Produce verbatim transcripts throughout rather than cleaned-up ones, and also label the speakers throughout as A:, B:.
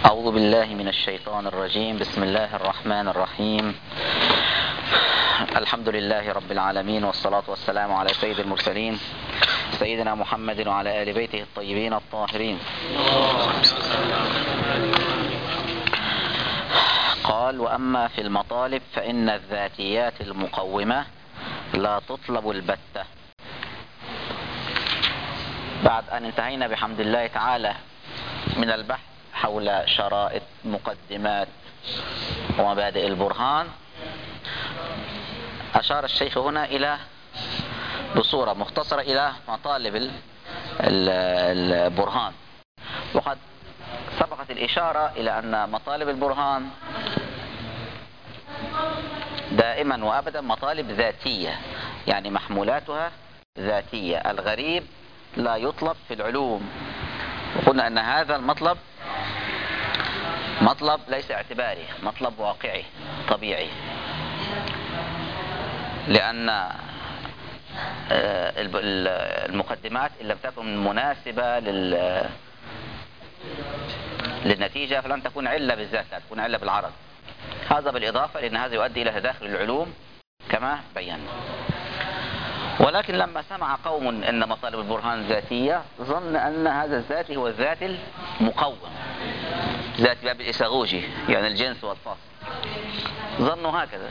A: أعوذ بالله من الشيطان الرجيم. بسم الله الرحمن الرحيم. الحمد لله رب العالمين، والصلاة والسلام على سيد المرسلين سيدنا محمد وعلى آل بيته الطيبين الطاهرين. قال: وأما في المطالب فإن الذاتيات المقومة لا تطلب البتة. بعد أن انتهينا بحمد الله تعالى من البحث حول شرائط مقدمات ومبادئ البرهان، أشار الشيخ هنا إلى بصورة مختصرة إلى مطالب البرهان، وقد سبقت الإشارة إلى أن مطالب البرهان دائما وأبدا مطالب ذاتية، يعني محمولاتها ذاتية. الغريب لا يطلب في العلوم، وقلنا أن هذا المطلب مطلب ليس اعتباري، مطلب واقعي طبيعي، لأن المقدمات إن لم تكن مناسبة للنتيجة فلن تكون علة بالذات، لا تكون علة بالعرض. هذا بالإضافة لأن هذا يؤدي إلى تداخل العلوم كما بينا. ولكن لما سمع قوم أن مطالب البرهان ذاتية، ظن أن هذا الذاتي هو الذات المقوم، ذات باب الإساغوجي، يعني الجنس والفصل. ظنوا هكذا،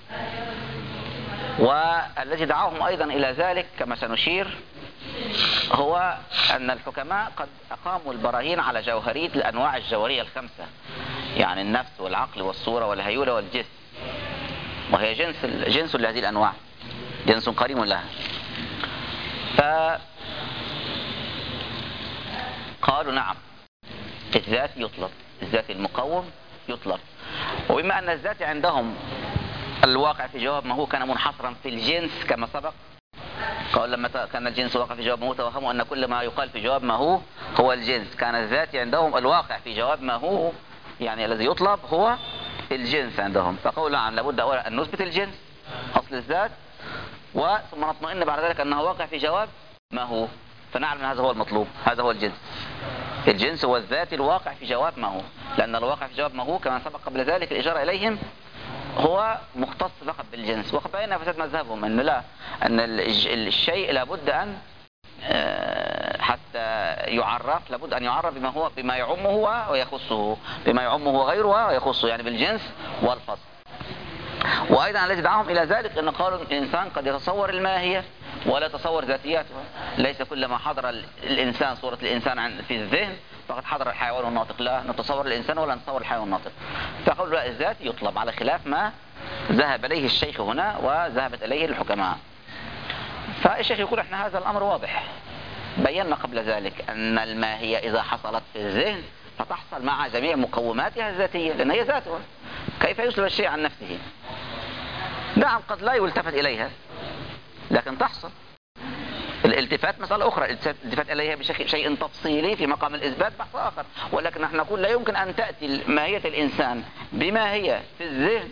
A: والذي دعاهم أيضا إلى ذلك كما سنشير هو أن الحكماء قد أقاموا البراهين على جوهرية الأنواع الجوهرية الخمسة، يعني النفس والعقل والصورة والهيولة والجسم، وهي جنس جنس لهذه الأنواع، جنس قريب لها. فقالوا نعم، الذات يطلب، الذات المقوم يطلب. وبما أن الذات عندهم الواقع في جواب ما هو كان منحصرا في الجنس كما سبق، قال لما كان الجنس واقع في جواب ما هو توهموا أن كل ما يقال في جواب ما هو هو الجنس. كان الذات عندهم الواقع في جواب ما هو، يعني الذي يطلب هو الجنس عندهم. فقالوا نعم، لابد أولا أن نثبت الجنس أصل الذات، وثم نطمئن بعد ذلك أنه واقع في جواب ما هو، فنعلم أن هذا هو المطلوب، هذا هو الجنس. الجنس هو الذات الواقع في جواب ما هو، لأن الواقع في جواب ما هو كما سبق قبل ذلك الإشارة إليهم هو مختص فقط بالجنس. وقد بينا فساد مذهبهم أن لا، أن الشيء لابد أن حتى يعرف لابد أن يعرف بما هو بما يعمه ويخصه، بما يعمه غيره ويخصه، يعني بالجنس والفصل. وأيضا الذي دعاهم إلى ذلك أن قالوا الإنسان قد يتصور الماهية ولا يتصور ذاتياتها. ليس كل ما حضر الإنسان صورة الإنسان في الذهن فقد حضر الحيوان والناطق، لا نتصور الإنسان ولا نتصور الحيوان والناطق. فقالوا لا، الذات يطلب، على خلاف ما ذهب إليه الشيخ هنا وذهبت إليه الحكماء. فالشيخ يقول احنا هذا الأمر واضح، بينا قبل ذلك أن الماهية إذا حصلت في الذهن فتحصل مع جميع مقوماتها الذاتية، لأن هي ذاتها. كيف يسلب الشيء عن نفسه؟ نعم، قد لا يلتفت إليها لكن تحصل. الالتفات مسألة أخرى، الالتفات إليها بشيء تفصيلي في مقام الإثبات بحث آخر. ولكن نحن نقول لا يمكن أن تأتي ماهية الإنسان بما هي في الذهن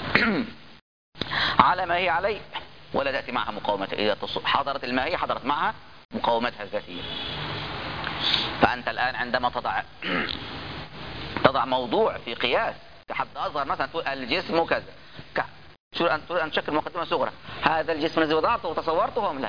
A: على ما هي عليه ولا تأتي معها مقاومتها. إذا حضرت الماهية حضرت معها مقاومتها الذاتية. فأنت الآن عندما تضع تضع موضوع في قياس كحد أصغر، مثلا تقول الجسم كذا، تريد أن أن تشكل مقدمة صغرى، هذا الجسم الذي وضعته وتصورته أم لا؟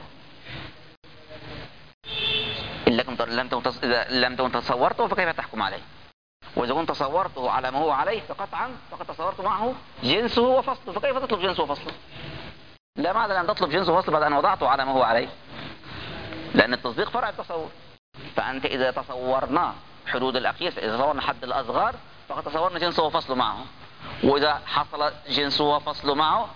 A: إن لم تكن تصورته فكيف تحكم عليه؟ وإذا كنت تصورته على ما هو عليه فقطعا فقد تصورت معه جنسه وفصله، فكيف تطلب جنسه وفصله؟ لا معنى لأن تطلب جنسه وفصله بعد أن وضعته على ما هو عليه، لأن التصديق فرع التصور. فأنت إذا تصورنا حدود الأقياس، إذا تصورنا حد الأصغر فقد تصورنا جنسه وفصله معه، وإذا حصل جنسه وفصله معه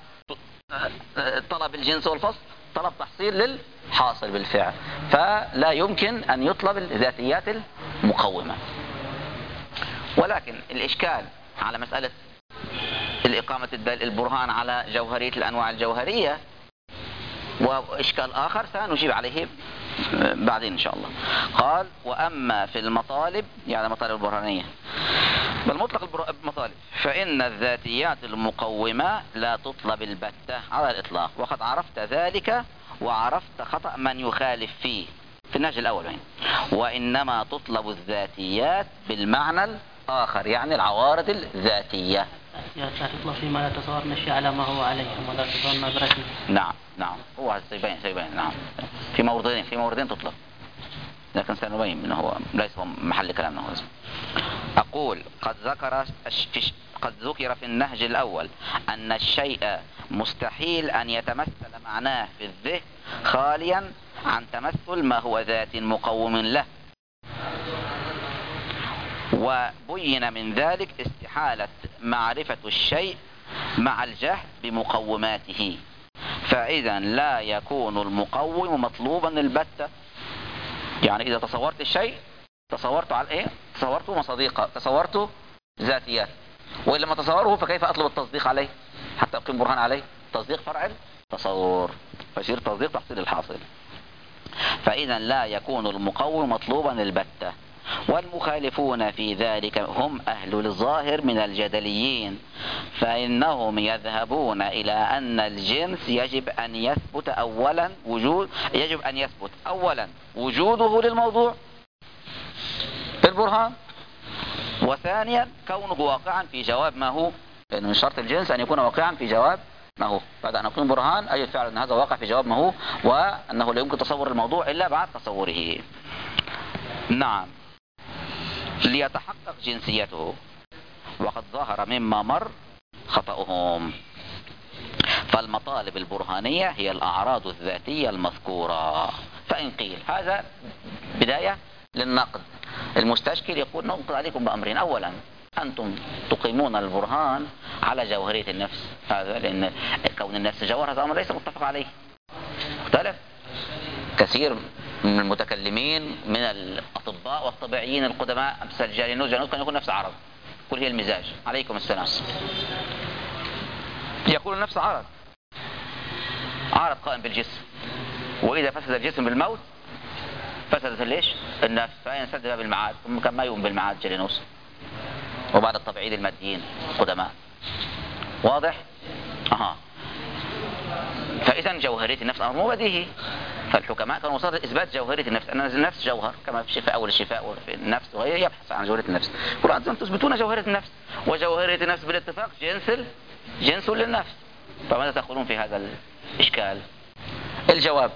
A: فطلب الجنس والفصل طلب تحصيل للحاصل بالفعل. فلا يمكن أن يطلب الذاتيات المقومة. ولكن الإشكال على مسألة الإقامة البرهان على جوهرية الأنواع الجوهرية، وإشكال آخر سنجيب عليه بعدين إن شاء الله. قال: وأما في المطالب، يعني مطالب البرهانية بل مطلق المطالب، فإن الذاتيات المقومة لا تطلب البتة على الإطلاق، وقد عرفت ذلك وعرفت خطأ من يخالف فيه في النهج الأول. وإنما تطلب الذاتيات بالمعنى آخر، يعني العوارض الذاتية.
B: لا تطلب فيما لا تصور نشي على ما هو عليه ولا تصور ما برسمه.
A: نعم نعم، هو سيبين سيبين نعم، في موردين في موردين تطلق، لكن سنبين انه هو ليس محل كلامنا هو. أقول قد ذكر في قد ذكر في النهج الأول أن الشيء مستحيل أن يتمثل معناه في الذهن خاليا عن تمثل ما هو ذات مقوم له، وبين من ذلك استحالة معرفة الشيء مع الجهل بمقوماته، فإذا لا يكون المقوم مطلوبا البتة. يعني إذا تصورت الشيء تصورته على إيه؟ تصورته مصادقة، تصورته ذاتيات، وإن لم تصوره فكيف أطلب التصديق عليه حتى أقيم برهان عليه؟ تصديق فرع تصور، فيصير تصديق تحصيل الحاصل. فإذا لا يكون المقوم مطلوبا البتة. والمخالفون في ذلك هم أهل الظاهر من الجدليين، فإنهم يذهبون إلى أن الجنس يجب أن يثبت أولا وجود يجب أن يثبت أولا وجوده للموضوع في البرهان، وثانيا كونه واقعا في جواب ما هو، لأن من شرط الجنس أن يكون واقعا في جواب ما هو. بعد أن أقيم برهان أي فعل أن هذا واقع في جواب ما هو، وأنه لا يمكن تصور الموضوع إلا بعد تصوره. نعم، ليتحقق جنسيته، وقد ظهر مما مر خطأهم. فالمطالب البرهانية هي الأعراض الذاتية المذكورة. فإن قيل هذا بداية للنقد، المستشكل يقول ننقض عليكم بأمرين: أولا أنتم تقيمون البرهان على جوهرية النفس، هذا لأن كون النفس جوهر هذا أمر ليس متفق عليه، مختلف. كثير من المتكلمين من الأطباء والطبيعيين القدماء أمثال جالينوس جالينوس كان يقول نفس عرض، كل هي المزاج. عليكم السلام. يقول النفس عرض عرض قائم بالجسم، وإذا فسد الجسم بالموت فسدت ليش النفس، فأين سدها بالمعاد؟ ثم كان ما يؤمن بالمعاد جالينوس وبعد الطبيعيين الماديين القدماء. واضح؟ أها. فإذا جوهرية النفس أمر مو بديهي، فالحكماء كانوا وصلوا إثبات جوهرية النفس، أن النفس جوهر كما في الشفاء أول الشفاء وفي النفس وغيره يبحث عن جوهرية النفس. قل أنتم تثبتون جوهرية النفس، وجوهرية النفس بالاتفاق جنس جنس للنفس، فماذا تقولون في هذا الإشكال؟ الجواب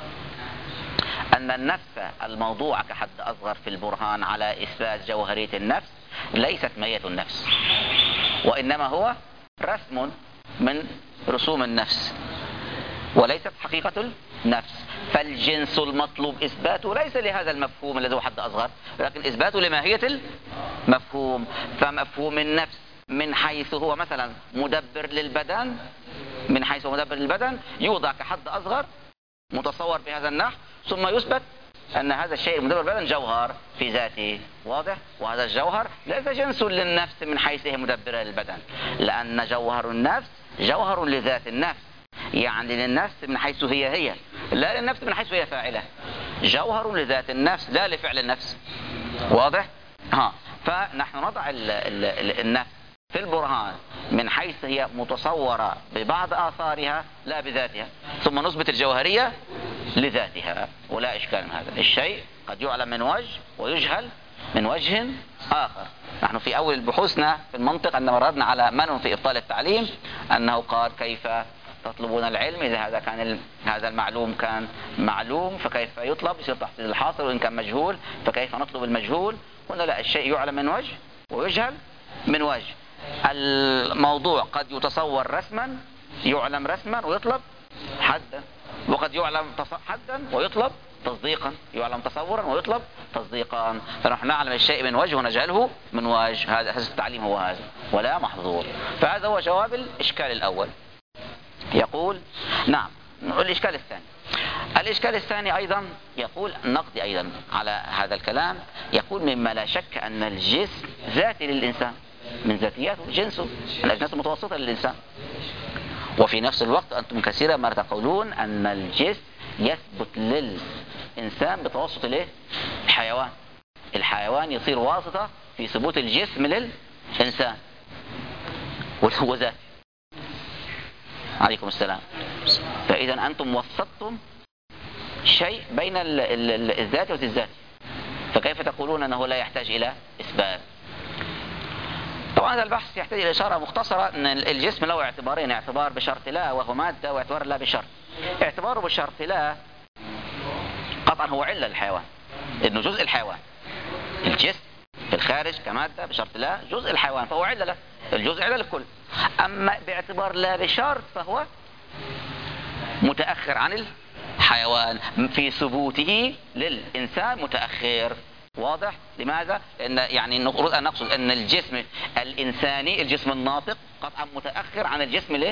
A: أن النفس الموضوع كحد أصغر في البرهان على إثبات جوهرية النفس ليست مية النفس، وإنما هو رسم من رسوم النفس وليست حقيقة النفس. فالجنس المطلوب إثباته ليس لهذا المفهوم الذي هو حد أصغر، لكن إثباته لماهية المفهوم. فمفهوم النفس من حيث هو مثلا مدبر للبدن، من حيث هو مدبر للبدن يوضع كحد أصغر متصور بهذا النحو، ثم يثبت أن هذا الشيء المدبر للبدن جوهر في ذاته. واضح؟ وهذا الجوهر ليس جنس للنفس من حيث هي مدبرة للبدن، لأن جوهر النفس جوهر لذات النفس، يعني للنفس من حيث هي هي، لا للنفس من حيث هي فاعلة. جوهر لذات النفس لا لفعل النفس. واضح؟ ها. فنحن نضع ال ال ال النفس في البرهان من حيث هي متصورة ببعض آثارها لا بذاتها، ثم نثبت الجوهرية لذاتها، ولا إشكال من هذا. الشيء قد يعلم من وجه ويجهل من وجه آخر. نحن في أول بحوثنا في المنطق أن مردنا على من في إبطال التعليم أنه قال كيف تطلبون العلم إذا هذا كان هذا المعلوم كان معلوم فكيف يطلب، يصير تحصيل الحاصل، وإن كان مجهول فكيف نطلب المجهول. قلنا لا، الشيء يعلم من وجه ويجهل من وجه. الموضوع قد يتصور رسما يعلم رسما ويطلب حدا، وقد يعلم حدا ويطلب تصديقا، يعلم تصورا ويطلب تصديقا. فنحن نعلم الشيء من وجه ونجهله من وجه، هذا أساس التعليم هو هذا ولا محظور. فهذا هو جواب الإشكال الأول. يقول نعم. الإشكال الثاني الإشكال الثاني أيضا يقول نقضي أيضا على هذا الكلام، يقول مما لا شك أن الجسم ذاتي للإنسان، من ذاتياته جنسه الأجناس المتوسطة للإنسان، وفي نفس الوقت أنتم كثيرا ما تقولون أن الجسم يثبت للإنسان بتوسط الايه؟ الحيوان. الحيوان يصير واسطة في ثبوت الجسم للإنسان وهو ذاتي. عليكم السلام. فإذا أنتم وسطتم شيء بين الذات والذات، فكيف تقولون أنه لا يحتاج إلى إثبات؟ طبعا هذا البحث يحتاج إلى إشارة مختصرة أن الجسم له اعتبارين، اعتبار بشرط لا وهو مادة، واعتبار لا بشرط. اعتباره بشرط لا قطعا هو علة للحيوان، إنه جزء الحيوان. الجسم في الخارج كمادة بشرط لا جزء الحيوان، فهو علة له، الجزء علة للكل. أما باعتبار لا بشرط فهو متأخر عن الحيوان في ثبوته للإنسان متأخر. واضح؟ لماذا؟ لأن يعني نريد أن نقصد أن الجسم الإنساني الجسم الناطق قطعا متأخر عن الجسم الايه؟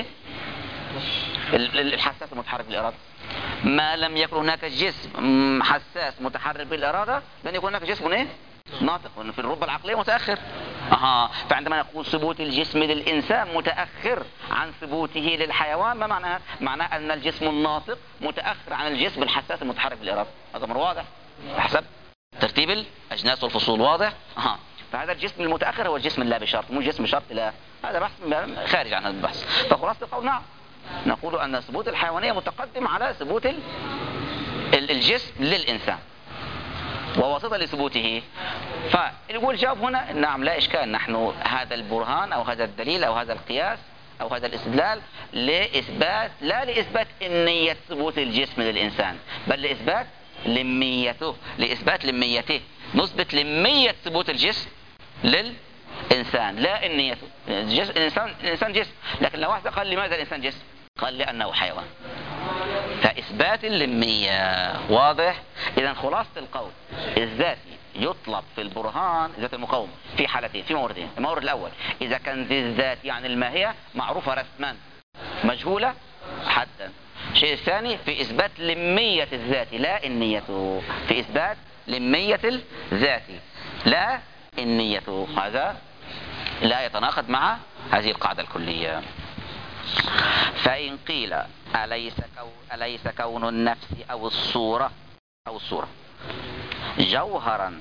A: الحساس المتحرك بالإرادة. ما لم يكن هناك جسم حساس متحرك بالإرادة لن يكون هناك جسم ايه؟ ناطق، في الرتبة العقلية متأخر. أها، فعندما نقول ثبوت الجسم للإنسان متأخر عن ثبوته للحيوان، ما معناها؟ معناه أن الجسم الناطق متأخر عن الجسم الحساس المتحرك بالإرادة. هذا أمر واضح حسب ترتيب الأجناس والفصول. واضح؟ أها، فهذا الجسم المتأخر هو الجسم اللا بشرط، مو جسم شرط لا. هذا بحث خارج عن هذا البحث. فخلاصة القول نعم، نقول أن ثبوت الحيوانية متقدم على ثبوت الجسم للإنسان وواسطة لثبوته. فالجواب هنا نعم لا إشكال، نحن هذا البرهان أو هذا الدليل أو هذا القياس أو هذا الاستدلال لإثبات، لا لإثبات إنية ثبوت الجسم للإنسان، بل لإثبات لميته، لإثبات لميته. نثبت لمية ثبوت الجسم للإنسان لا إنيته. الإنسان الإنسان جسم، لكن لو واحد قال لماذا الإنسان جسم؟ قال لأنه حيوان، فإثبات اللمية. واضح؟ إذا خلاصة القول الذاتي يطلب في البرهان ذات المقاومة في حالتين، في موردين. المورد الأول إذا كان ذي الذات يعني الماهية معروفة رسما مجهولة حدا. الشيء الثاني في إثبات لمية الذات لا إنيته، في إثبات لمية الذات لا إنيته. هذا لا يتناقض مع هذه القاعدة الكلية. فإن قيل أليس كون, أليس كون النفس أو الصورة أو الصورة جوهرا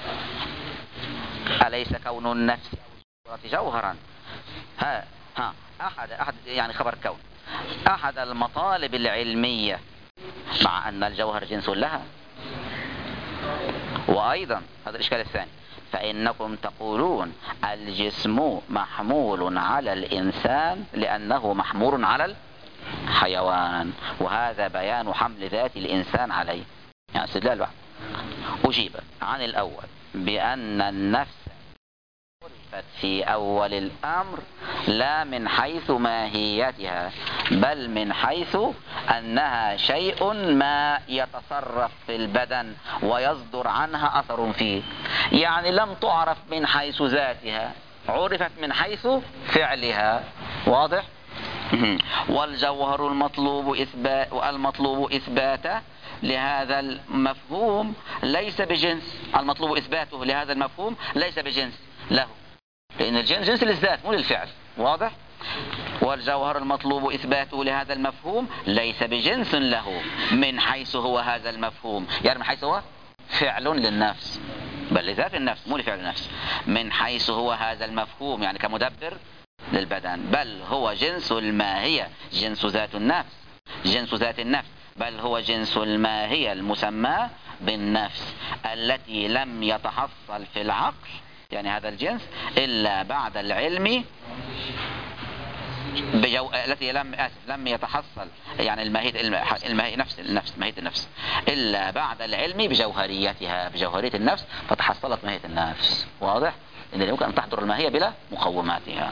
A: أليس كون النفس أو الصورة جوهرا ها ها أحد أحد يعني خبر كون أحد المطالب العلمية، مع أن الجوهر جنس لها. وأيضا هذا الإشكال الثاني، فإنكم تقولون الجسم محمول على الإنسان لأنه محمول على الحيوان، وهذا بيان حمل ذات الإنسان عليه. يعني استدلال واحد. أجيب عن الأول بأن النفس عرفت في أول الأمر لا من حيث ماهيتها، بل من حيث أنها شيء ما يتصرف في البدن ويصدر عنها أثر فيه. يعني لم تعرف من حيث ذاتها، عرفت من حيث فعلها. واضح؟ والجوهر المطلوب إثبات والمطلوب إثباته لهذا المفهوم ليس بجنس، المطلوب إثباته لهذا المفهوم ليس بجنس له، لأن الجنس جنس للذات مو للفعل. واضح؟ والجوهر المطلوب إثباته لهذا المفهوم ليس بجنس له من حيث هو هذا المفهوم، يعني من حيث هو فعل للنفس، بل لذات النفس مو لفعل النفس. من حيث هو هذا المفهوم يعني كمدبر للبدن، بل هو جنس الماهية، جنس ذات النفس، جنس ذات النفس، بل هو جنس الماهية المسمى بالنفس التي لم يتحصل في العقل، يعني هذا الجنس إلا بعد العلم بجو... التي لم آسف لم يتحصل يعني الماهية الماهية نفس النفس ماهية النفس إلا بعد العلم بجوهريتها، بجوهرية النفس فتحصلت ماهية النفس. واضح؟ إن يمكن أن تحضر الماهية بلا مقوماتها.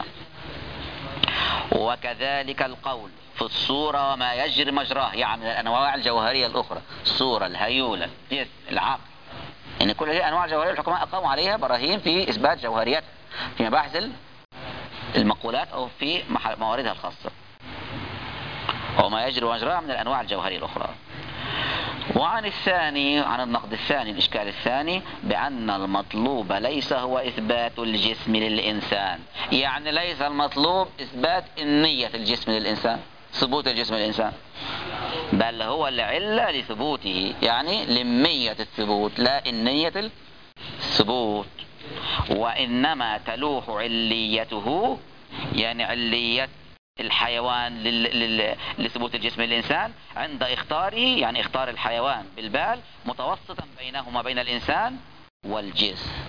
A: وكذلك القول في الصورة وما يجري مجراه، يعني من الأنواع الجوهرية الأخرى، الصورة، الهيولة، الجسم، العقل، إن كل هذه أنواع جوهرية الحكماء أقاموا عليها براهين في إثبات جوهريتها في مباحث المقولات أو في مواردها الخاصة. وما يجري مجراه من الأنواع الجوهرية الأخرى. وعن الثاني، عن النقد الثاني، الإشكال الثاني بأن المطلوب ليس هو إثبات الجسم للإنسان، يعني ليس المطلوب إثبات النية الجسم للإنسان، ثبوت الجسم للإنسان، بل هو العلة لثبوته، يعني لمية الثبوت لا النية الثبوت. وإنما تلوح عليته، يعني علية الحيوان لثبوت الجسم للإنسان عند اختاره، يعني اختار الحيوان بالبال متوسطا بينهما بين الإنسان والجسم.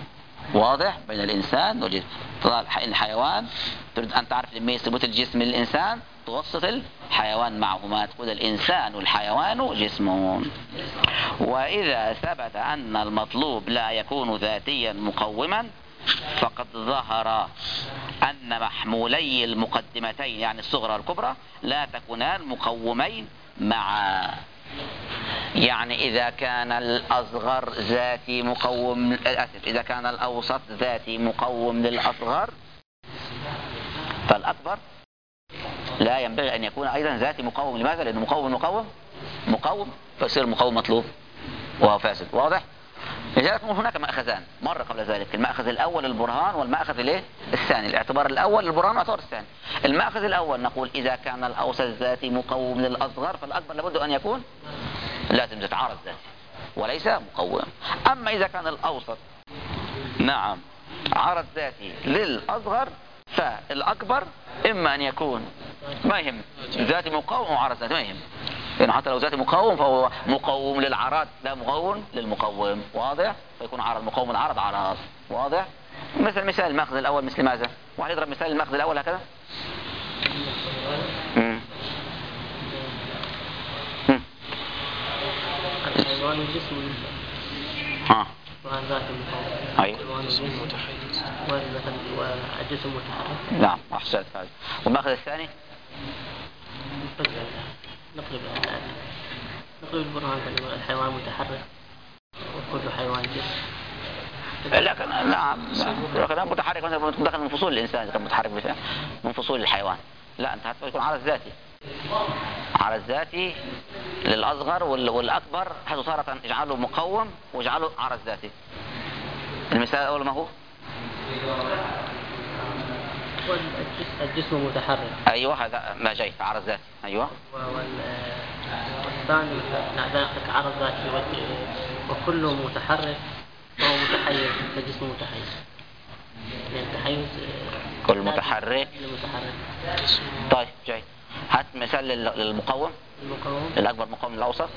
A: واضح؟ بين الإنسان والجسم. الحيوان تريد أن تعرف لما ثبوت الجسم للإنسان توسط الحيوان معهما، تقول الإنسان والحيوان جسم. وإذا ثبت أن المطلوب لا يكون ذاتيا مقوما فقد ظهر أن محمولي المقدمتين يعني الصغرى والكبرى لا تكونان مقومين معا. يعني إذا كان الأصغر ذاتي مقوم للأسف إذا كان الأوسط ذاتي مقوم للأصغر فالأكبر لا ينبغي أن يكون أيضا ذاتي مقوم. لماذا؟ لأنه مقوم مقوم مقوم فيصير مقوم مطلوب وهو فاسد. واضح؟ لذلك هناك مأخذان مرة قبل ذلك، المأخذ الأول البرهان والمأخذ الايه الثاني. الاعتبار الأول البرهان والاعتبار الثاني. المأخذ الأول نقول إذا كان الأوسط ذاتي مقوم للأصغر فالأكبر لابد أن يكون لازم تتعارض ذاتي وليس مقوم. أما إذا كان الأوسط نعم عرض ذاتي للأصغر فالأكبر إما أن يكون ما يهم ذاتي مقوم أو عرض ذاتي ما يهم، لأنه حتى لو ذاتي مقوم فهو مقوم للعرض لا مقوم للمقوم. واضح؟ فيكون عرض مقوم العرض عرض. واضح؟ مثل مثال المأخذ الأول مثل ماذا؟ واحد يضرب مثال المأخذ الأول هكذا. امم
B: الحيوان والجسم
A: ها
B: وعن ذات المقوم.
A: أي
B: متحيز والجسم متحرك.
A: نعم أحسنت. هذا والمأخذ الثاني
B: نقلب نقلب البرهان الحيوان متحرك وكل حيوان جسم.
A: لكن نعم لكن متحرك مثلا دخل من فصول الإنسان إذا كان متحرك من فصول الحيوان. لا أنت هتكون عرض ذاتي عرض ذاتي للأصغر والأكبر حيث تارة اجعله مقوم واجعله عرض ذاتي. المثال الأول ما هو؟
B: الجسم متحرك.
A: أيوة هذا ما جاي عرض ذاتي. أيوة
B: والثاني نعطيك عرض ذاتي وكله متحرك وهو متحيز فالجسم متحيز. يعني التحيز
A: كل متحرك.
B: متحرك.
A: طيب جاي هات مثال للمقوم.
B: المقوم
A: الأكبر مقوم الأوسط.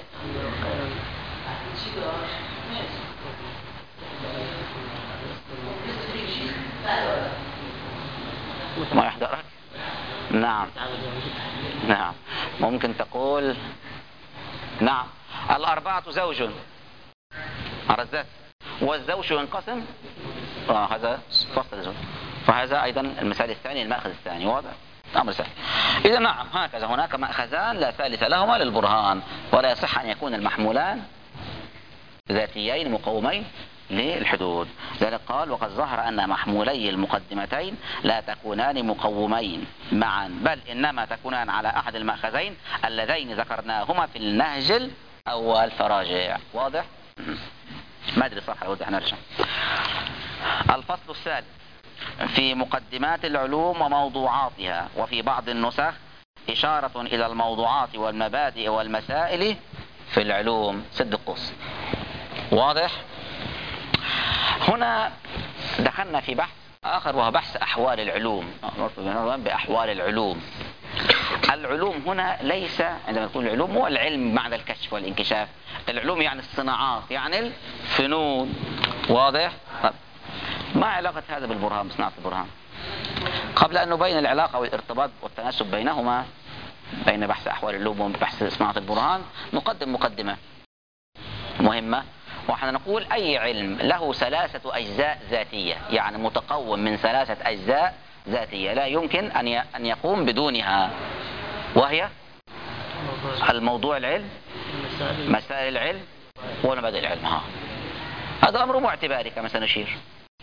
A: ما يحضرك. نعم نعم ممكن تقول نعم الأربعة زوج عرض ذات والزوج ينقسم آه هذا فصل زوج فهذا أيضا المثال الثاني المأخذ الثاني. واضح؟ أمر سهل. إذا نعم هكذا هناك مأخذان لا ثالث لهما للبرهان ولا يصح أن يكون المحمولان ذاتيين مقومين للحدود. ذلك قال وقد ظهر أن محمولي المقدمتين لا تكونان مقومين معا بل إنما تكونان على أحد المأخذين اللذين ذكرناهما في النهج الأول فراجع. واضح؟ ما أدري صح لو نرجع. الفصل الثالث في مقدمات العلوم وموضوعاتها وفي بعض النسخ إشارة إلى الموضوعات والمبادئ والمسائل في العلوم سد القوس. واضح؟ هنا دخلنا في بحث آخر وهو بحث أحوال العلوم بأحوال العلوم. العلوم هنا ليس عندما نقول العلوم هو العلم بمعنى الكشف والانكشاف. العلوم يعني الصناعات يعني الفنون. واضح؟ ما علاقة هذا بالبرهان بصناعة البرهان؟ قبل أن نبين العلاقة والارتباط والتناسب بينهما بين بحث أحوال العلوم وبحث صناعة البرهان نقدم مقدمة مهمة وحنا نقول أي علم له ثلاثة أجزاء ذاتية يعني متقوم من ثلاثة أجزاء ذاتية لا يمكن أن يقوم بدونها وهي الموضوع العلم مسائل العلم ومبادئ العلم. ها هذا أمر معتباري كما سنشير.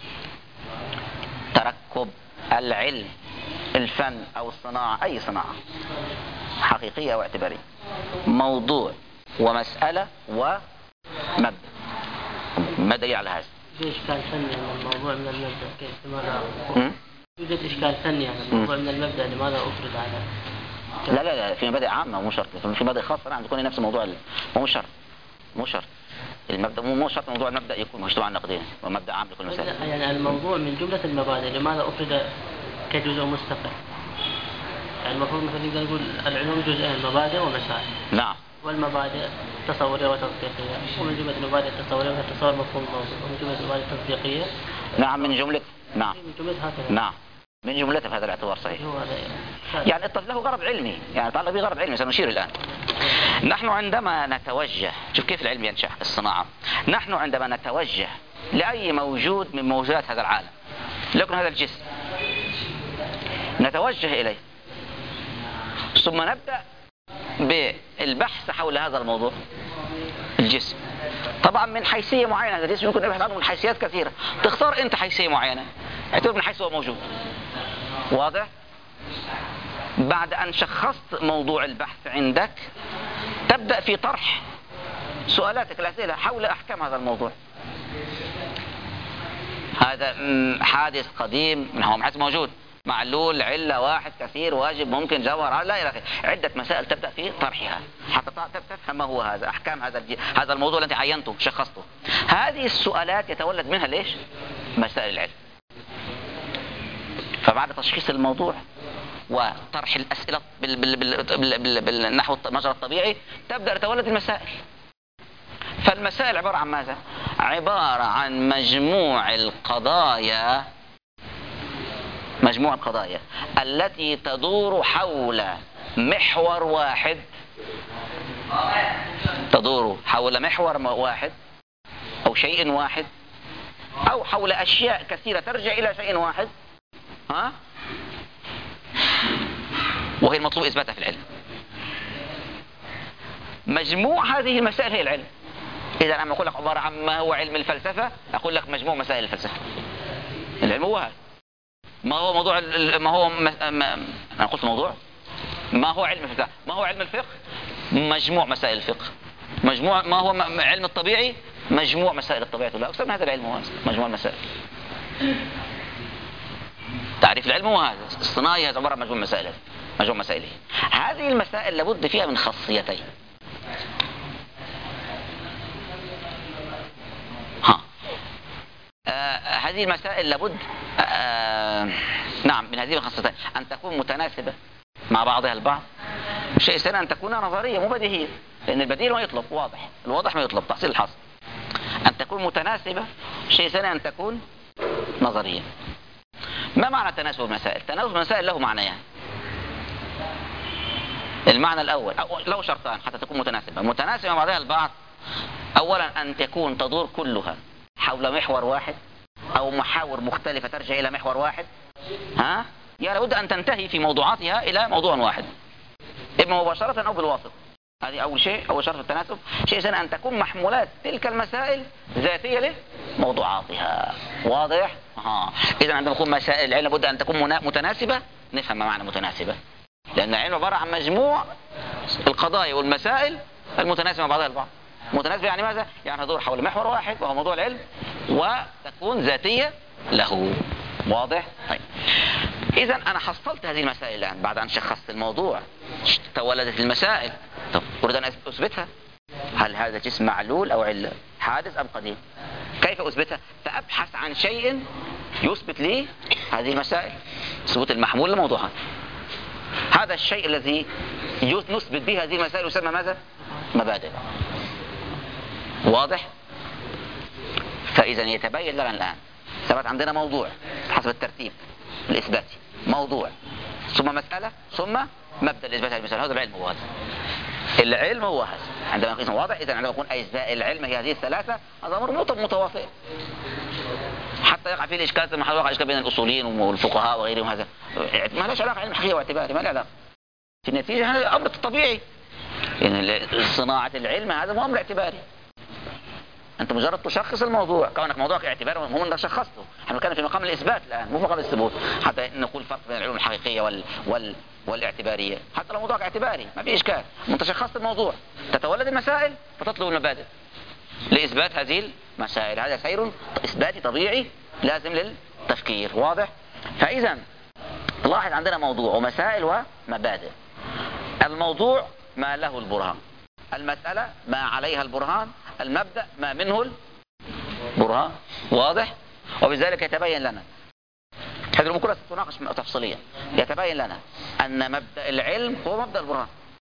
A: تركب العلم الفن أو الصناعة أي صناعة حقيقية أو اعتبارية موضوع ومسألة ومبدأ. ما دليل على هذا؟
B: في إشكال فني عن الموضوع من المبدأ كيف لماذا يوجد إشكال فني عن الموضوع من المبدأ لماذا أفرض على
A: لا لا لا في مبادئ عامة مو شرط في مبادئ خاصة نعم تكون نفس الموضوع مو شرط مو شرط المبدأ مو مو شرط موضوع المبدأ يكون مجتمع النقدين ومبدأ عام لكل مسألة.
B: يعني الموضوع من جملة المبادئ لماذا أفرض كجزء مستقل؟ يعني المفروض مثلا نقدر نقول العلوم جزئين مبادئ ومسائل.
A: نعم.
B: والمبادئ تصورية وتطبيقية ومن جملة المبادئ التصورية وتصور مفهوم الموضوع ومن جملة المبادئ التطبيقية
A: نعم من جملة نعم
B: من جملة هكذا.
A: نعم من جملته بهذا الاعتبار صحيح.
B: هو هذا
A: يعني له غرض علمي، يعني يتعلق به غرض علمي سنشير الآن. نحن عندما نتوجه، شوف كيف العلم ينشأ الصناعة، نحن عندما نتوجه لأي موجود من موجودات هذا العالم، لكن هذا الجسم، نتوجه إليه ثم نبدأ بالبحث حول هذا الموضوع الجسم. طبعا من حيثية معينة، هذا الجسم يمكن نبحث عنه من حيثيات كثيرة، تختار أنت حيثية معينة اعتبر من حيث هو موجود. واضح؟ بعد أن شخصت موضوع البحث عندك تبدأ في طرح سؤالاتك الأسئلة حول أحكام هذا الموضوع. هذا حادث قديم، هو حادث موجود، معلول، علة، واحد، كثير، واجب، ممكن، جوهر، لا إلى آخره، عدة مسائل تبدأ في طرحها حتى تفهم ما هو هذا، أحكام هذا هذا الموضوع الذي عينته شخصته. هذه السؤالات يتولد منها ليش؟ مسائل العلم. فبعد تشخيص الموضوع وطرح الأسئلة بال بال بال بال بالنحو المجرى الطبيعي تبدأ تتولد المسائل. فالمسائل عبارة عن ماذا؟ عبارة عن مجموع القضايا مجموع القضايا التي تدور حول محور واحد تدور حول محور واحد أو شيء واحد أو حول أشياء كثيرة ترجع إلى شيء واحد، ها؟ وهي المطلوب إثباتها في العلم. مجموع هذه المسائل هي العلم. إذا أنا أقول لك عبارة عن ما هو علم الفلسفة، أقول لك مجموع مسائل الفلسفة. العلم هو هذا. ما هو موضوع ما هو ما أنا قلت موضوع ما هو علم الفلسفة، ما هو علم الفقه؟ مجموع مسائل الفقه. مجموع ما هو علم الطبيعي؟ مجموع مسائل الطبيعة. لا أكثر من هذا العلم هو مجموع المسائل. تعريف العلم هو هذا. الصناعي عبارة عن مجموع مسائل مجموع مسائله. هذه المسائل لابد فيها من خاصيتين. ها آه هذه المسائل لابد آه نعم من هذه الخاصيتين: أن تكون متناسبة مع بعضها البعض. شيء ثاني أن تكون نظرية مو بديهية، لأن البديل ما يطلب واضح، الواضح ما يطلب، تحصيل الحاصل. أن تكون متناسبة. شيء ثاني أن تكون نظرية. ما معنى تناسب المسائل؟ تناسب المسائل له معنيان. المعنى الأول له شرطان حتى تكون متناسبة متناسبة مع بعضها البعض. أولا أن تكون تدور كلها حول محور واحد أو محاور مختلفة ترجع إلى محور واحد، ها؟ يعني لابد أن تنتهي في موضوعاتها إلى موضوع واحد، إما مباشرة أو بالواسطة. هذه أول شيء، أول شرط في التناسب. شيء ثاني أن تكون محمولات تلك المسائل ذاتية لموضوعاتها. واضح؟ ها. إذا عندما تكون مسائل العلم لابد أن تكون متناسبة. نفهم ما معنى متناسبة، لأن العلم عبارة عن مجموع القضايا والمسائل المتناسبة مع بعضها البعض. متناسبة يعني ماذا؟ يعني تدور حول محور واحد وهو موضوع العلم وتكون ذاتية له. واضح؟ طيب. إذا أنا حصلت هذه المسائل الآن بعد أن شخصت الموضوع، تولدت المسائل. طب أريد أن أثبتها. هل هذا جسم معلول أو علة؟ حادث أم قديم؟ كيف أثبتها؟ فأبحث عن شيء يثبت لي هذه المسائل، ثبوت المحمول لموضوعها. هذا الشيء الذي نثبت به هذه المسائل يسمى ماذا؟ مبادئ. واضح؟ فإذا يتبين لنا الآن ثبت عندنا موضوع حسب الترتيب الإثباتي، موضوع ثم مسألة ثم مبدأ الإثبات هذه المسألة. هذا العلم هو هذا. العلم هو هذا. عندما نقول واضح، إذا عندما يكون أجزاء العلم هي هذه الثلاثة، هذا أمر متواصل حتى يقع فيه الإشكال كما وقع الإشكال بين الأصوليين والفقهاء وغيرهم. هذا ما لهش علاقة علم حقيقي واعتباري، ما له علاقة. في النتيجة هذا أمر طبيعي. يعني صناعة العلم هذا مو أمر اعتباري. أنت مجرد تشخص الموضوع، كونك موضوعك اعتباري هو أنك شخصته. احنا بنتكلم في مقام الإثبات الآن، مو مقام الثبوت، حتى نقول فرق بين العلوم الحقيقية وال وال والاعتبارية. حتى لو موضوعك اعتباري ما في إشكال، أنت شخصت الموضوع، تتولد المسائل فتطلب المبادئ لإثبات هذه المسائل. هذا سير إثباتي طبيعي لازم للتفكير. واضح؟ فإذا لاحظ عندنا موضوع ومسائل ومبادئ. الموضوع ما له البرهان، المسألة ما عليها البرهان، المبدأ ما منه البرهان. واضح؟ وبذلك يتبين لنا، هذه الأمور كلها ستناقش تفصيليا، يتبين لنا أن مبدأ العلم هو مبدأ البرهان.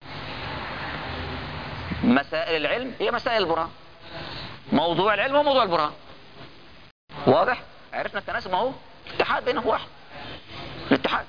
A: مسائل العلم هي مسائل البرهان. موضوع العلم هو موضوع البرهان. واضح؟ عرفنا التناسب اهو، اتحاد بينه واحد، الاتحاد.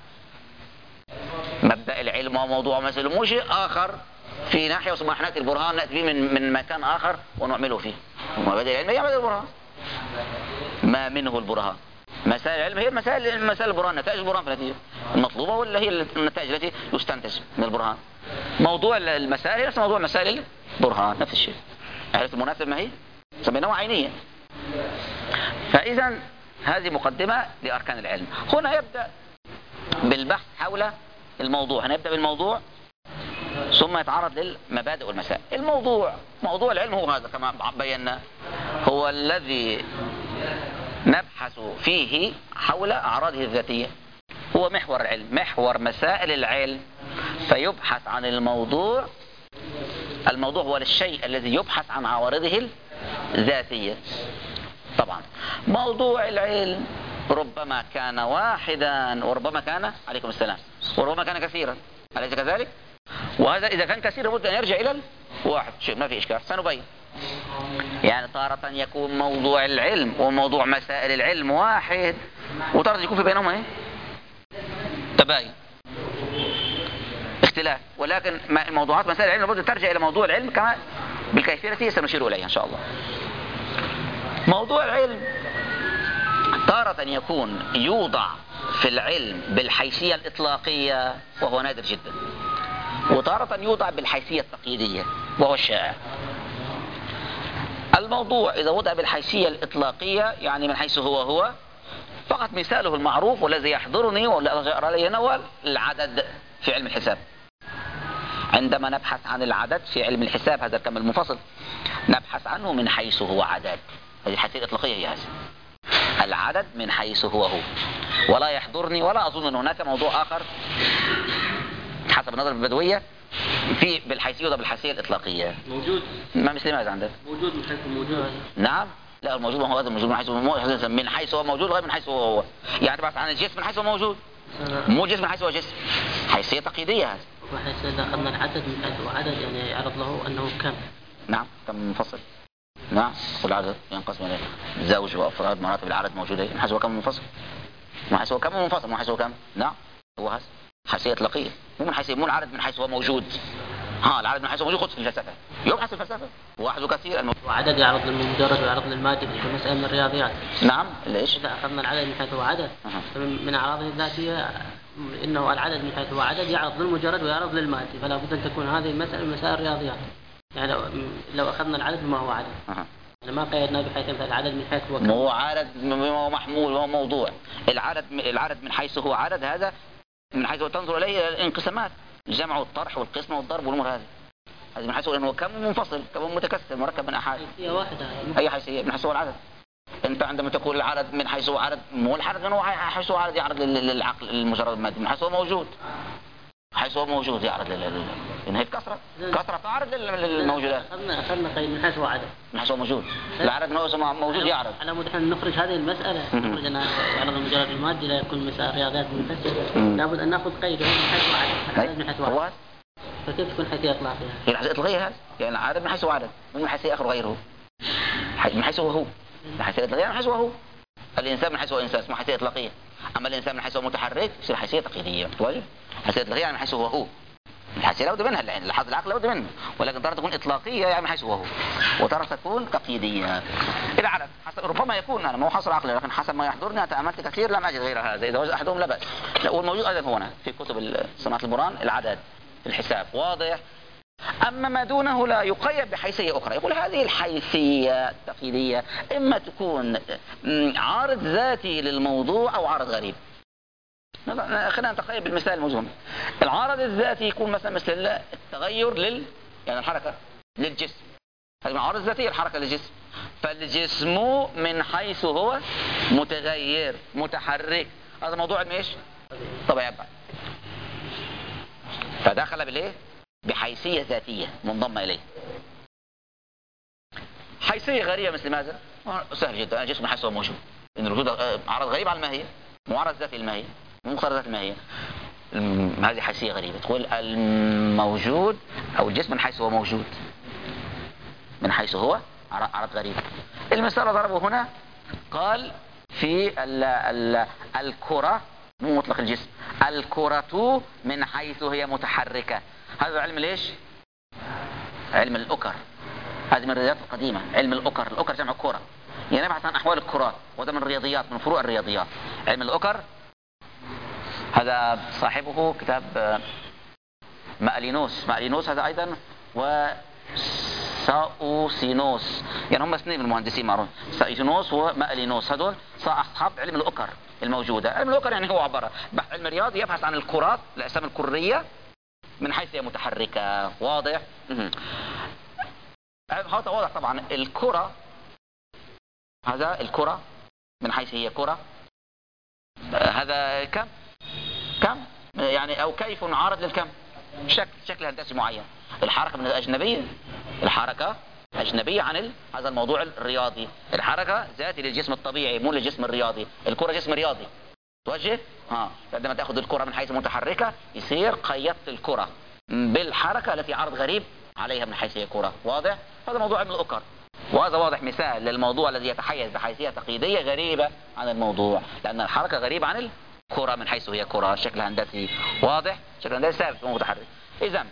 A: مبدأ العلم هو موضوع مثل مو شيء آخر في ناحية وثم نأتي البرهان نأتي به من من مكان آخر ونعمله فيه. مبادئ العلم هي مبادئ البرهان، ما منه البرهان. مسائل العلم هي مسائل مسائل البرهان، نتائج البرهان في النتيجة المطلوبة ولا هي النتائج التي يستنتج من البرهان. موضوع المسائل نفس موضوع مسائل البرهان، نفس الشيء. عرفت المناسبة ما هي؟ سميناها عينية. فإذا هذه مقدمة لأركان العلم. هنا يبدأ بالبحث حول الموضوع، هنبدأ بالموضوع ثم يتعرض للمبادئ والمسائل. الموضوع، موضوع العلم هو هذا كما بينا، هو الذي نبحث فيه حول أعراضه الذاتية، هو محور العلم، محور مسائل العلم. فيبحث عن الموضوع، الموضوع هو الشيء الذي يبحث عن عوارضه الذاتية. طبعا موضوع العلم ربما كان واحدا وربما كان، عليكم السلام، وربما كان كثيرا، أليس كذلك؟ وهذا إذا كان كثير لابد أن يرجع إلى الواحد، شيء ما في إشكال، سنبين. يعني تارة يكون موضوع العلم وموضوع مسائل العلم واحد، وتارة يكون في بينهما إيه؟ تباين، اختلاف. ولكن موضوعات مسائل العلم لابد ترجع إلى موضوع العلم كما بالكيفية التي سنشير إليها إن شاء الله. موضوع العلم تارة يكون يوضع في العلم بالحيثية الإطلاقية وهو نادر جدا، وتارة يوضع بالحيثية التقييدية وهو الشائع. الموضوع إذا وضع بالحيثية الإطلاقية يعني من حيث هو هو فقط، مثاله المعروف والذي يحضرني والذي أرى لي هو العدد في علم الحساب. عندما نبحث عن العدد في علم الحساب، هذا الكم المنفصل، نبحث عنه من حيث هو عدد، هذه الحيثية الإطلاقية هي هذه، العدد من حيث هو هو. ولا يحضرني ولا أظن أن هناك موضوع آخر حسب النظر البدوية في بالحيثية ولا بالحيثية الإطلاقية.
B: موجود.
A: ما مثل ماذا عندك؟
B: موجود من حيث موجود.
A: نعم. لا الموجود هو هذا الموجود من حيث هو موجود، من حيث هو موجود غير من حيث هو هو. يعني تبحث عن الجسم من حيث هو موجود، مو جسم من حيث هو جسم، حيثية تقييدية هذه.
B: وحيث إذا أخذنا العدد من حيث هو عدد يعني يعرض له أنه كم.
A: نعم كم منفصل. نعم والعدد ينقسم إلى زوج وأفراد مراتب العدد موجودة من حيث هو كم منفصل، من حيث هو كم منفصل، من حيث هو كم. نعم هو هذا حيثية إطلاقية، مو من حيث مو العدد من حيث هو موجود. ها العدد من حيث هو موجود خذ في الفلسفة، يبحث في الفلسفة واحد وكثير الموجود.
B: وعدد يعرض للمجرد ويعرض للمادي في مسألة من الرياضيات.
A: نعم ليش؟
B: إذا أخذنا العدد من حيث هو عدد أه. من أعراضه الذاتية إنه العدد من حيث هو عدد يعرض للمجرد ويعرض للمادي، فلا بد أن تكون هذه المسألة من مسائل الرياضيات. يعني لو, لو أخذنا العدد بما هو عدد أه. يعني ما قيدنا بحيث مثل العدد من حيث هو كم.
A: هو عدد هو محمول وهو موضوع. العدد العدد من حيث هو عدد، هذا من حيث تنظر إليه الانقسامات، الجمع والطرح والقسمة والضرب والأمور هذه. هذه من حيث انه كم منفصل، كم متكسر مركب من احاد.
B: حيثية واحدة.
A: اي حيثية من حيث هو العدد. انت عندما تقول العدد من حيث هو عدد، مو العدد من حيث هو عدد يعرض للعقل المجرد المادي، من حيث هو موجود. حيث هو موجود يعرض لل ان هي كثرة، كثرة تعرض للموجودات.
B: اخذنا اخذنا قيد من حيث هو عدد.
A: من حيث هو موجود. العدد من حيث هو موجود يعرض.
B: على مود احنا نخرج هذه المسألة، نخرج ان يعرض المجرد المادي لا يكون مسائل رياضيات منفصلة، لابد ان ناخذ قيد من حيث هو عدد، العدد من حيث هو عدد. فكيف تكون حيثية إطلاقية؟ هي
A: الحيثية الإطلاقية هذا، يعني العدد من حيث هو عدد، من حيث آخر غيره. من حيث هو هو. الحيثية الإطلاقية من حيث هو هو. الإنسان من حيث هو إنسان اسمه حيثية إطلاقية. أما الإنسان من حيث هو متحرك يصير حيثية تقييدية. واجب. الحيثية الإطلاقية يعني من حيث هو هو. الحيثية لابد منها، يعني لحظ العقل لابد منه، ولكن ترى تكون إطلاقية يعني من حيث هو هو، وترى تكون تقييدية. العدد حسب ربما يكون، أنا مو حصر عقلي لكن حسب ما يحضرني تأملت كثير لم أجد غير هذا. إذا وجد أحدهم لا بأس. والموجود أيضا هنا في كتب صناعة البرهان العدد الحساب واضح. أما ما دونه لا يقيد بحيثية أخرى، يقول هذه الحيثية التقييدية إما تكون عارض ذاتي للموضوع أو عارض غريب. خلينا نتقيد بالمثال الموجود. العارض الذاتي يكون مثلا مثل التغير لل يعني الحركة للجسم، هذه عارض ذاتية الحركة للجسم، فالجسم من حيث هو متغير متحرك، هذا موضوع علمي ايش؟ طبيعي بعد. فدخل بالايه؟ بحيثية ذاتية منضمة إليه. حيثية غريبة مثل ماذا؟ سهل جدا، الجسم حيث هو موجود، إن الوجود عرض غريب على الماهية، معرض ذاتي الماهية، مقتضى ذات الماهية. هذه حيثية غريبة، تقول الموجود أو الجسم من حيث هو موجود، من حيث هو عرض غريب. المثال ضربه هنا قال في ال ال الكرة، مو مطلق الجسم، الكرة من حيث هي متحركة. هذا علم ليش؟ علم الأكر، هذه من الرياضيات القديمة. علم الأكر، الأكر جمع كرة، يعني يبحث عن أحوال الكرات، وهذا من الرياضيات، من فروع الرياضيات. علم الأكر هذا صاحبه كتاب مألينوس، مألينوس هذا أيضا، وساوسينوس، يعني هم اثنين من المهندسين معروف، ساوسينوس ومألينوس، هذول أصحاب علم الأكر الموجودة. علم الأكر يعني هو عبارة علم رياضي يبحث عن الكرات، الأجسام الكرية من حيث هي متحركة. واضح؟ هذا واضح طبعا. الكرة، هذا الكرة من حيث هي كرة، هذا كم كم يعني، أو كيف عارض للكم، شكل شكل هندسي معين. الحركة من الأجنبية، الحركة أجنبية عن ال... هذا الموضوع الرياضي. الحركة ذاتي للجسم الطبيعي مو للجسم الرياضي. الكرة جسم رياضي، توجه ها. عندما تأخذ الكرة من حيث متحركة يصير قيدت الكرة بالحركة التي عرض غريب عليها من حيث هي كرة. واضح؟ هذا موضوع علم الأكر، وهذا واضح مثال للموضوع الذي يتحيز بحيثية تقييدية غريبة عن الموضوع، لأن الحركة غريبة عن الكرة من حيث هي كرة، شكل هندسي واضح، شكل هندسي ثابت ومتحرك. إذن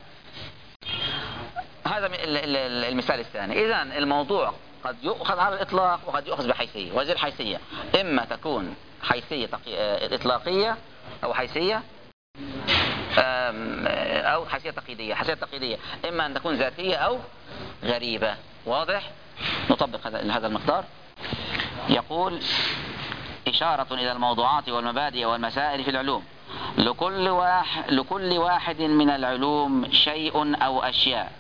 A: هذا المثال الثاني. إذن الموضوع قد يؤخذ على الإطلاق وقد يؤخذ بحيثية، وهذه الحيثية إما تكون حيثية إطلاقية أو حيثية أو حيثية تقييدية. حيثية تقييدية إما أن تكون ذاتية أو غريبة. واضح؟ نطبق هذا المقدار. يقول: إشارة إلى الموضوعات والمبادئ والمسائل في العلوم. لكل واحد, لكل واحد من العلوم شيء أو أشياء.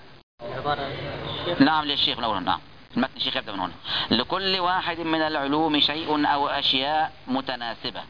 A: نعم للشيخ من أولا. نعم المتن الشيخ يبدأ من هنا. لكل واحد من العلوم شيء أو أشياء متناسبة،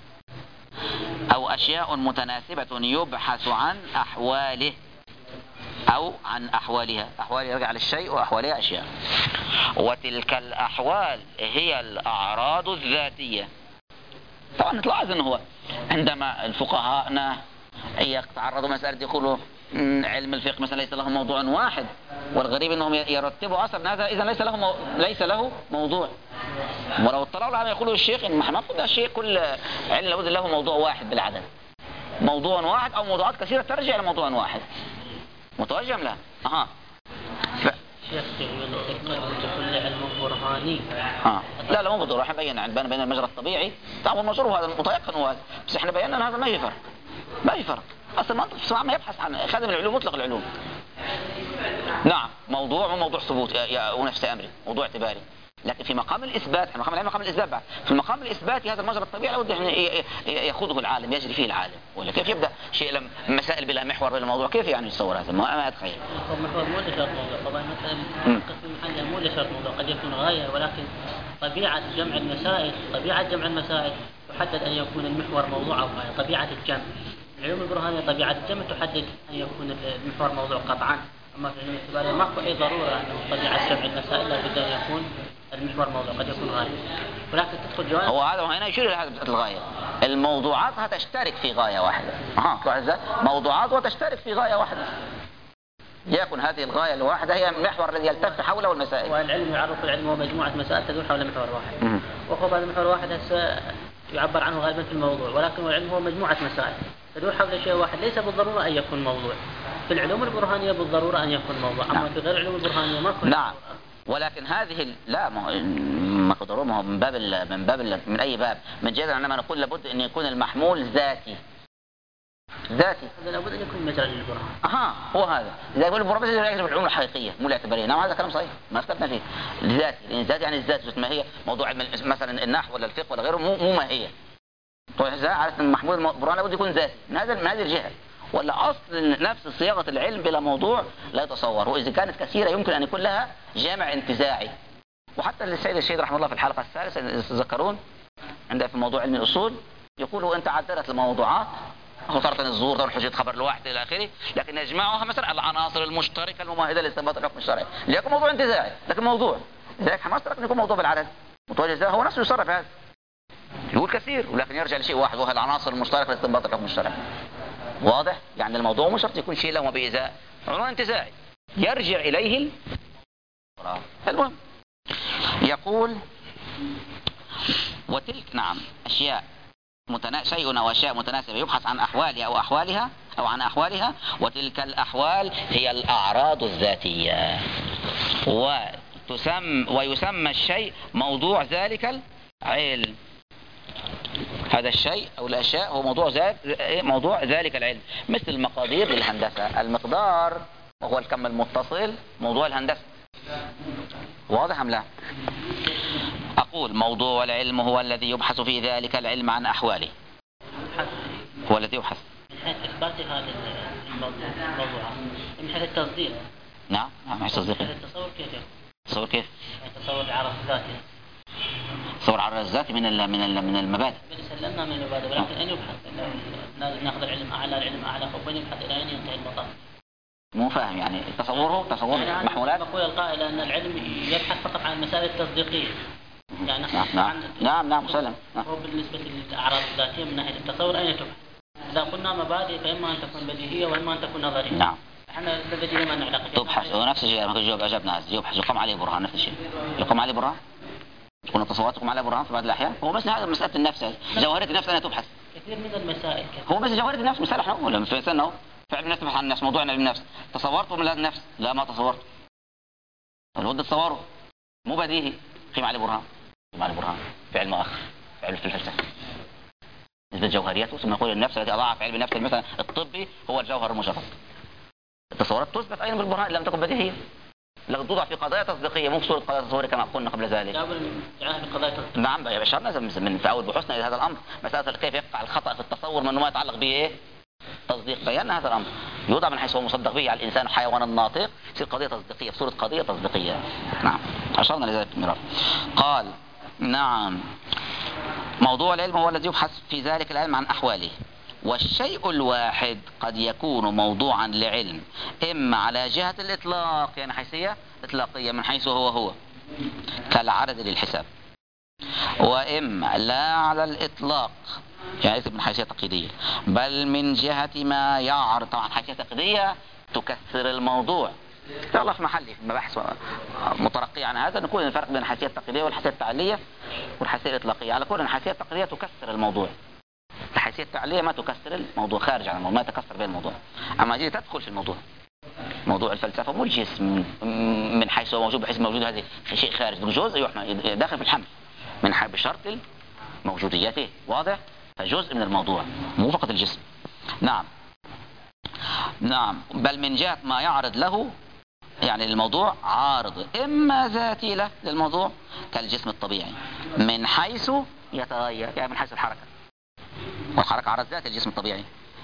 A: أو أشياء متناسبة يبحث عن أحواله أو عن أحوالها. أحوال يرجع للشيء وأحوالها أشياء. وتلك الأحوال هي الأعراض الذاتية. طبعا نلاحظ أنه هو عندما الفقهاء يتعرضوا مسألة يقولوا علم الفقه مثلا ليس له موضوع واحد، والغريب أنهم يرتبوا أصلا هذا إذا ليس له مو... ليس له موضوع. ولو اطلعوا على ما يقوله الشيخ إن محمد ده شيء، كل علم لابد له موضوع واحد بالعدد، موضوع واحد أو موضوعات كثيرة ترجع إلى موضوع واحد. متوجه لا؟ أها. ف...
B: شيخ كل علم برهاني.
A: اه لا لا مو بالضروره، احنا بينا عندنا بين المجرى الطبيعي تعامل مشروع، هذا متيقن هو هذا، بس احنا بينا ان هذا ما يفرق، ما يفرق اصلا. المنطق في ما يبحث عن خادم العلوم مطلق العلوم. نعم موضوع مو موضوع ثبوت ونفس امري، موضوع اعتباري. لكن في مقام الاثبات، مقام العلم مقام الاثبات بعد، في المقام الاثباتي هذا المجرى الطبيعي لابد ان ياخذه العالم، يجري فيه العالم. ولا كيف يبدا شيء لم مسائل بلا محور بلا موضوع، كيف يعني يتصور هذا؟ ما ما اتخيل.
B: المحور مو لشرط موضوع، طبعا مثلا قسم محلها مو لشرط موضوع، قد يكون غايه، ولكن طبيعه جمع المسائل، طبيعه جمع المسائل تحدد ان يكون المحور موضوع او غايه. طبيعه الجمع، العلوم البرهانيه طبيعه الجمع تحدد ان يكون المحور موضوع قطعا. اما في العلوم الاعتباريه ماكو اي ضروره انه طبيعه جمع المسائل لابد ان يكون المحور موضوع، قد يكون غاية، ولكن تدخل جوانب. هو
A: هذا هنا يشير إلى هذه الغاية. الموضوعات تشترك في غاية واحدة. ها موضوعات وتشترك في غاية واحدة، يكون هذه الغاية الواحدة هي المحور الذي يلتف حوله المسائل.
B: والعلم يعرف العلم هو مجموعة مسائل تدور حول محور واحد. وخب هذا المحور واحد هسه يعبر عنه غالبا في الموضوع، ولكن العلم هو مجموعة مسائل تدور حول شيء واحد، ليس بالضرورة أن يكون موضوع. في العلوم البرهانية بالضرورة أن يكون موضوع، أما نعم. في غير العلوم البرهانية ما كن.
A: نعم. ولكن هذه ال... لا ما قدروا ما هو من باب ال... من باب ال... من أي باب، من جهة عندما نقول لابد أن يكون المحمول ذاتي. ذاتي.
B: هذا لابد أن يكون مجال للبرهان.
A: أها هو هذا. إذا يقول البرهان بس يجب العلوم الحقيقية مو الاعتبارية. نعم هذا كلام صحيح ما اختلفنا فيه. الذاتي، لأن الذاتي يعني الذات ما هي موضوع مثلا النحو ولا الفقه ولا غيره مو مو ما هي. طيب إذا عرفت المحمول البرهان لابد يكون ذاتي من هذا من هذه الجهة. ولا أصل نفس صياغة العلم بلا موضوع لا يتصور، وإذا كانت كثيرة يمكن أن يكون لها جامع انتزاعي. وحتى السيد الشهيد رحمه الله في الحلقة الثالثة إذا تتذكرون عندها في موضوع علم الأصول يقول وإن تعددت الموضوعات خطرة الظهور دون حجية خبر الواحد إلى آخره، لكن يجمعها مثلا العناصر المشتركة الممهدة لاستنباط الحكم الشرعي، ليكن موضوع انتزاعي لكن موضوع. لذلك حماس ترك أن يكون موضوع بالعدد متوجه، هو نفسه يصرف هذا يقول كثير، ولكن يرجع لشيء واحد وهو العناصر المشتركة لاستنباط الحكم الشرعي. واضح؟ يعني الموضوع مش شرط يكون شيء له بإزاء، عنوان انتزاعي يرجع إليه. المهم يقول وتلك نعم أشياء متنا... شيء أو أشياء متناسبة يبحث عن أحوالها أو أحوالها أو عن أحوالها، وتلك الأحوال هي الأعراض الذاتية. وتسم... ويسمى الشيء موضوع ذلك العلم. هذا الشيء أو الأشياء هو موضوع ذات موضوع ذلك العلم، مثل المقادير للهندسة. المقدار وهو الكم المتصل موضوع الهندسة. واضح أم لا؟ أقول موضوع العلم هو الذي يبحث في ذلك العلم عن أحواله، هو الذي يبحث
B: من حيث إثبات هذا الموضوع، من حيث التصديق.
A: نعم نعم من حيث التصديق.
B: التصور كيف يكون؟
A: تصور كيف؟
B: تصور العرض الذاتي.
A: تصور العرض الذاتي من ال من ال من المبادئ.
B: سلمنا من المبادئ، ولكن أين يبحث؟ لازم ناخذ العلم أعلى، العلم أعلى، فوين يبحث إلى أين ينتهي المطاف؟
A: مو فاهم يعني تصوره تصور
B: يعني
A: محمولات.
B: يقول القائل أن العلم يبحث فقط عن المسائل التصديقية. يعني
A: نعم نعم نعم نعم مسلم.
B: هو بالنسبة للأعراض الذاتية من ناحية التصور أين تبحث؟ إذا قلنا مبادئ فإما أن تكون بديهية وإما أن تكون نظرية.
A: نعم.
B: احنا البديهية ما نعلق.
A: تبحث هو نفس الشيء، ما الجواب أجبنا هذا يبحث يقوم عليه برهان، نفس الشيء يقوم عليه برهان. تكون التصورات يقوم عليه برهان في بعض الأحيان. هو بس هذا مسألة النفس، جوهرة النفس أنا تبحث.
B: كثير من المسائل كثير.
A: هو بس جوهرة النفس مسألة احنا نقولها في سنة فعل النفس تبحث عن النفس، موضوعنا للنفس. تصورته من النفس؟ لا ما تصورته. الود تصوره مو بديهي، قيم عليه برهان. قيم عليه برهان في علم آخر، في علم في الفلسفة. نسبة جوهريته ثم نقول النفس التي أضاعف علم النفس مثلا الطبي هو الجوهر المجرد. التصورات تثبت أيضا بالبرهان لم تكن بديهية، لقد توضع في قضايا تصديقية مو صورة قضايا تصورية كما قلنا قبل ذلك. نعم أشرنا من فأول بحثنا إلى هذا الأمر، مسألة كيف يقع الخطأ في التصور من ما يتعلق به تصديق. بينا هذا الأمر يوضع من حيث هو مصدق به على الإنسان حيوان الناطق، يصير قضية تصديقية بصورة قضية تصديقية. نعم أشرنا لذلك مرار. قال نعم موضوع العلم هو الذي يبحث في ذلك العلم عن أحواله. والشيء الواحد قد يكون موضوعا لعلم إما على جهة الإطلاق يعني حيثية إطلاقية من حيث هو هو كالعدد للحساب، وإما لا على الإطلاق يعني من حيثية تقييدية بل من جهة ما يعرض. طبعا حيثية تقييدية تكثر الموضوع. الله في محلي في مباحث مترقية عن هذا نقول الفرق بين الحيثية التقييدية والحيثية التعليلية والحيثية الإطلاقية. على كل الحيثية التقييدية تكثر الموضوع، الحيثية التعليلية ما تكسر الموضوع، خارج عن الموضوع، ما تكسر به الموضوع. أما جيت تدخل في الموضوع موضوع الفلسفة مو الجسم من حيث هو موجود بحيث موجود هذه شيء خارج جزء داخل في الحمل من حيث بشرط موجوديته. واضح؟ فجزء من الموضوع مو فقط الجسم. نعم نعم بل من جهة ما يعرض له يعني الموضوع عارض إما ذاتي له للموضوع كالجسم الطبيعي من حيث يتغير يعني من حيث الحركة، والحركة عرض ذات الجسم الطبيعي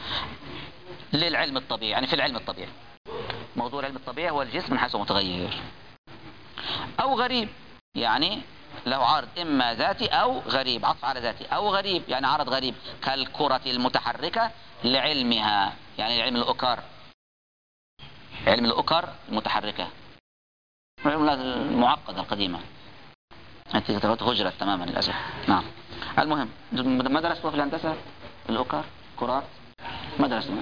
A: للعلم الطبيعي يعني في العلم الطبيعي. موضوع العلم الطبيعي هو الجسم من حيث متغير أو غريب يعني له عرض إما ذاتي أو غريب، عطف على ذاتي أو غريب يعني عرض غريب كالكرة المتحركة لعلمها يعني علم الأوكار، علم الأوكر المتحركة علم المعقدة القديمة التي هجرت تماما للأسف. نعم المهم ما درستوا في الهندسة الأوكر كرات ما درستوا؟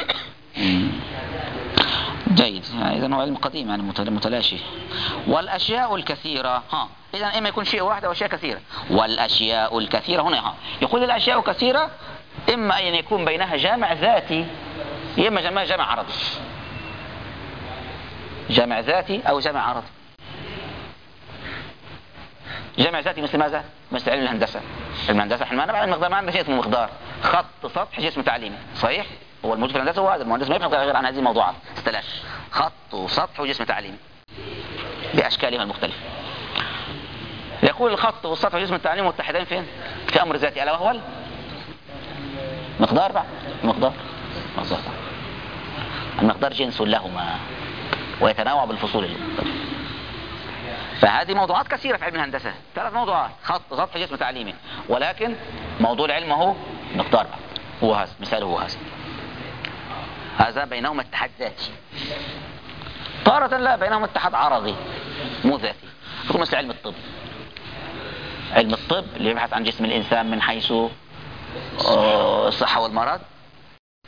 A: جيد يعني إذا هو علم قديم يعني متلاشي. والأشياء الكثيرة ها إذا إما يكون شيء واحد أو أشياء كثيرة. والأشياء الكثيرة هنا ها يقول الأشياء كثيرة إما أن يكون بينها جامع ذاتي إما جامع جامع عرضي، جامع ذاتي أو جامع عرضي. جامع ذاتي مثل ماذا؟ مثل علم الهندسة. علم الهندسة احنا ما نعرف ما عندنا شيء اسمه مقدار خط سطح جسم تعليمي صحيح؟ هو الموجود في الهندسة هو هذا. المهندس ما يفهم غير عن هذه الموضوعات استلاش خط وسطح وجسم تعليمي بأشكالها المختلفة. يقول الخط والسطح وجسم التعليم متحدين فين؟ في أمر ذاتي ألا وهو المقدار. بقى المقدار مقدار المقدار جنس لهما ويتنوع بالفصول. فهذه موضوعات كثيرة في علم الهندسة، ثلاث موضوعات خط سطح جسم تعليمي، ولكن موضوع العلم هو مقدار هو هذا مثاله هو هذا. هذا بينهما اتحاد ذاتي، تارة لا بينهما اتحاد عرضي مو ذاتي. يكون مثل علم الطب، علم الطب اللي يبحث عن جسم الإنسان من حيث الصحة والمرض،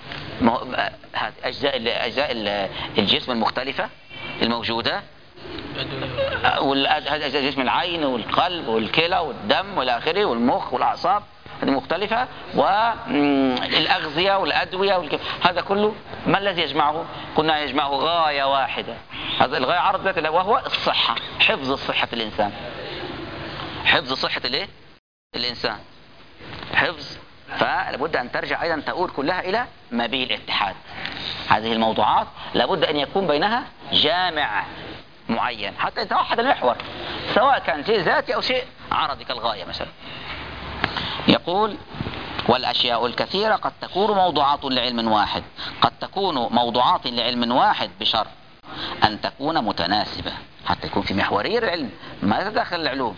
A: أجزاء أجزاء الجسم المختلفة الموجودة جسم العين والقلب والكلى والدم والى اخره والمخ والاعصاب هذه مختلفة، والأغذية والأدوية والك... هذا كله ما الذي يجمعه؟ كنا يجمعه غاية واحدة، هذا الغاية عرض ذات الله وهو الصحة، حفظ صحة الإنسان، حفظ صحة الايه؟ الإنسان، حفظ. فلابد أن ترجع أيضا تقول كلها إلى ما به الاتحاد. هذه الموضوعات لابد أن يكون بينها جامع معين حتى يتوحد المحور، سواء كان شيء ذاتي أو شيء عرضي كالغاية مثلا. يقول: والأشياء الكثيرة قد تكون موضوعات لعلم واحد، قد تكون موضوعات لعلم واحد بشرط أن تكون متناسبة، حتى يكون في محورية العلم ما تتداخل العلوم.